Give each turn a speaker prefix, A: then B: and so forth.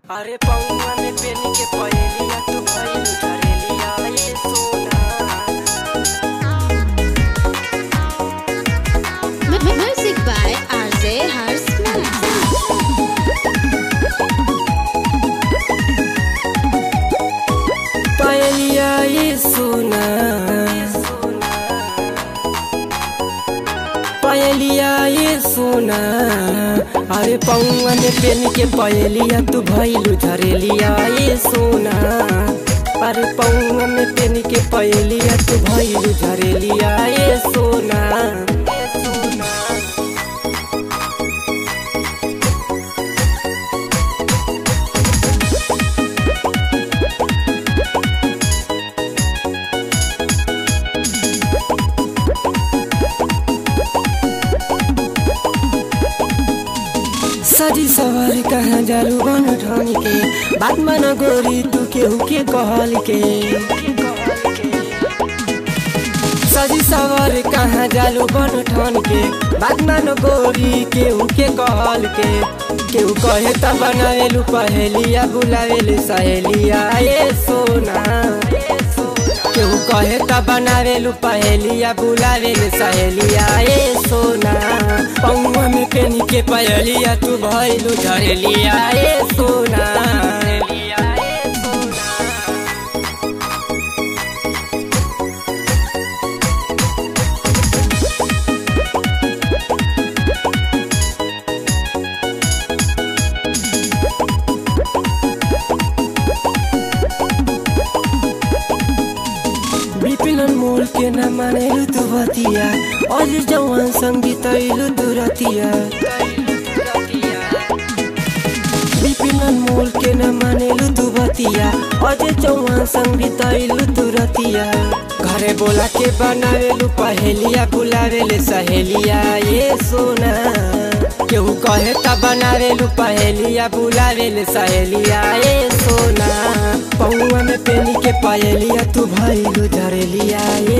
A: अरे पौआ में पेनी के पहेलिया तू भइल झरेलिया ये सोना।
B: Music by RJ Harsman.
A: पहेलिया ये सोना, पहेलिया ये सोना। अरे पौआ में पेनी के पहेलिया तू भइल झरेलिया ये सोना। अरे पौआ में पेनी के पहेलिया तू भइल झरेलिया ये सोना, ये सोना। सजी सवार कहाँ जालू बन ठान के, बात मन गोरी तू केहू के कहल के। सजी सवार कहाँ जालू बन ठान के, बात मन गोरी केहू के कहल के। केहू कहे त बनावेलू पहेलिया बुलावेलू सहेलिया ये सोना। केहू कहे त बनावेलू पहेलिया बुलावेलू सहेलिया ये सोना। पौआ में पेनी के पहेलिया तू भइलू झरेलिया ये सोना। विपिन मोल के न मानेलू तू बतिया, और जवान संग बितैलू तू रतिया। विपिन मोल के न मानेलू तू बतिया, और जवान संग बितैलू तू रतिया। घरे बोला के बनावेलू पहेलिया बुलावेले सहेलिया ये सोना। केहू कहे त बनावेलू पहेलिया बुलावेले सहेलिया ये सोना। पौआ में पेनी के पहेलिया तू भइलू झरेलिया ये